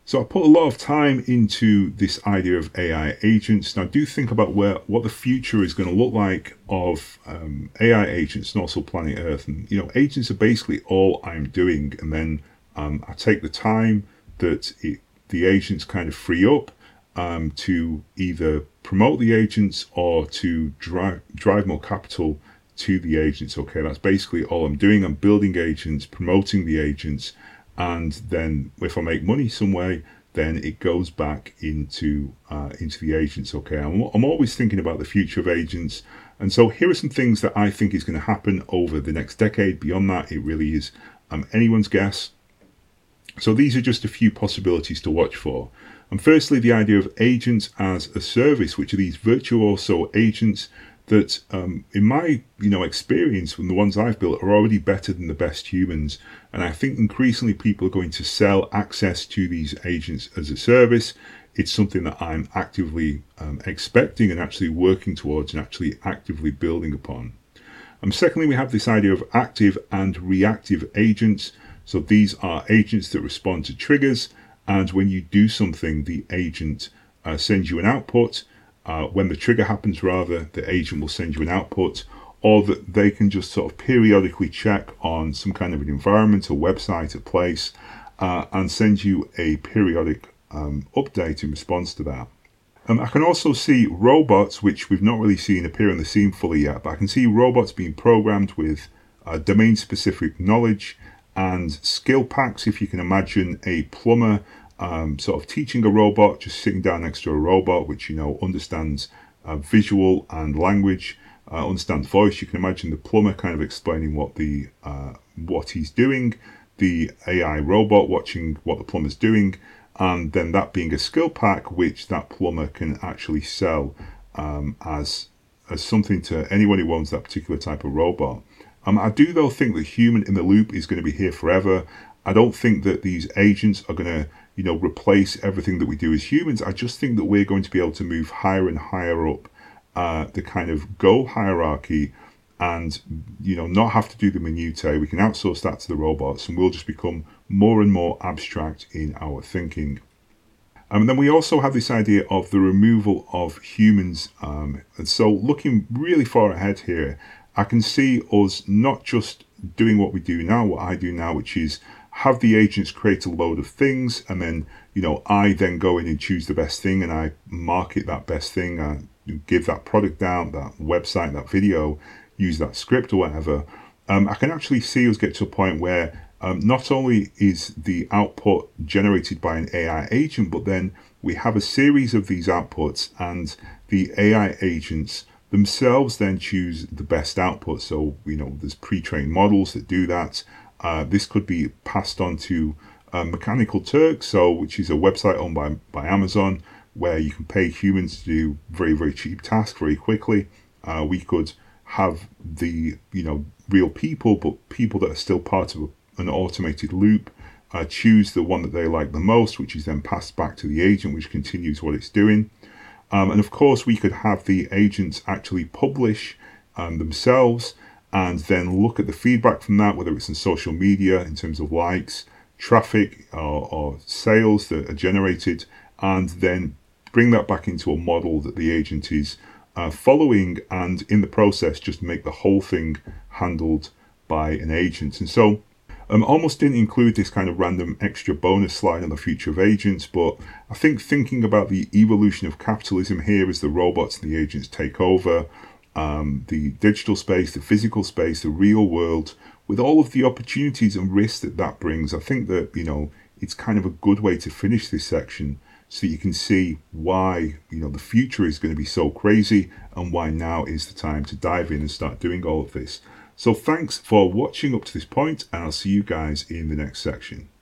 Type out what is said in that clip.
So I put a lot of time into this idea of AI agents, and I do think about what the future is going to look like of AI agents and also planet Earth. And agents are basically all I'm doing, and then I take the time that the agents kind of free up to either promote the agents or to drive more capital to the agents. Okay, that's basically all I'm doing. I'm building agents, promoting the agents, and then if I make money some way, then it goes back into the agents. Okay, I'm always thinking about the future of agents, and so here are some things that I think is going to happen over the next decade. Beyond that, it really is anyone's guess. So these are just a few possibilities to watch for. And firstly, the idea of agents as a service, which are these virtuoso agents that, in my experience, from the ones I've built, are already better than the best humans. And I think increasingly people are going to sell access to these agents as a service. It's something that I'm actively expecting and actually working towards and actually actively building upon. Secondly, we have this idea of active and reactive agents. So these are agents that respond to triggers, and when you do something, the agent sends you an output. When the trigger happens, rather, the agent will send you an output, or that they can just sort of periodically check on some kind of an environment, a website, a place, and send you a periodic update in response to that. I can also see robots, which we've not really seen appear on the scene fully yet, but I can see robots being programmed with domain-specific knowledge and skill packs. If you can imagine a plumber sort of teaching a robot, just sitting down next to a robot, which understands visual and language, understands voice. You can imagine the plumber kind of explaining what he's doing, the AI robot watching what the plumber's doing, and then that being a skill pack which that plumber can actually sell as something to anyone who owns that particular type of robot. I do, though, think that human in the loop is going to be here forever. I don't think that these agents are going to, replace everything that we do as humans. I just think that we're going to be able to move higher and higher up the kind of goal hierarchy and, not have to do the minutiae. We can outsource that to the robots, and we'll just become more and more abstract in our thinking. And then we also have this idea of the removal of humans. And so looking really far ahead here, I can see us not just doing what we do now, what I do now, which is have the agents create a load of things, and then, I then go in and choose the best thing, and I market that best thing, I give that product out, that website, that video, use that script or whatever. I can actually see us get to a point where not only is the output generated by an AI agent, but then we have a series of these outputs, and the AI agents themselves then choose the best output. So, there's pre-trained models that do that. This could be passed on to Mechanical Turk, which is a website owned by Amazon, where you can pay humans to do very, very cheap tasks very quickly. We could have the, real people, but people that are still part of an automated loop, choose the one that they like the most, which is then passed back to the agent, which continues what it's doing. And of course, we could have the agents actually publish themselves and then look at the feedback from that, whether it's in social media in terms of likes, traffic, or sales that are generated, and then bring that back into a model that the agent is following, and in the process just make the whole thing handled by an agent. And so almost didn't include this kind of random extra bonus slide on the future of agents, but I think thinking about the evolution of capitalism here as the robots and the agents take over the digital space, the physical space, the real world, with all of the opportunities and risks that brings, I think that, it's kind of a good way to finish this section so that you can see why, the future is going to be so crazy and why now is the time to dive in and start doing all of this. So thanks for watching up to this point, and I'll see you guys in the next section.